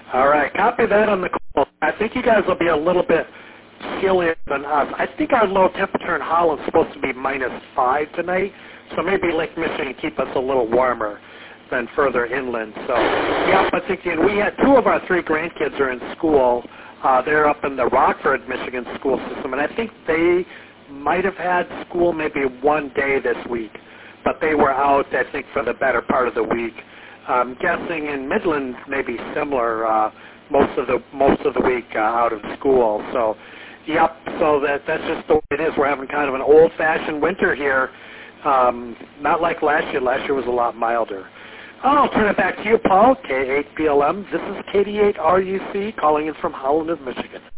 All right, copy that on the call. I think you guys will be a little bit chillier than us. I think our low temperature in Holland's supposed to be -5 tonight, so maybe Lake Michigan keep us a little warmer than further inland. So, yeah, but thinking we had 2 of our 3 grandkids are in school. They're up in the Rockford, Michigan school system, and I think they might have had school maybe 1 day this week, but they were out, I think, for the better part of the week. I'm guessing in Midland maybe similar, most of the week out of school. So, yep. So that's just the way it is. We're having kind of an old-fashioned winter here. Not like last year. Last year was a lot milder. I'll turn it back to you, Paul. K8BLM. This is KD8RUC calling in from Holland of Michigan.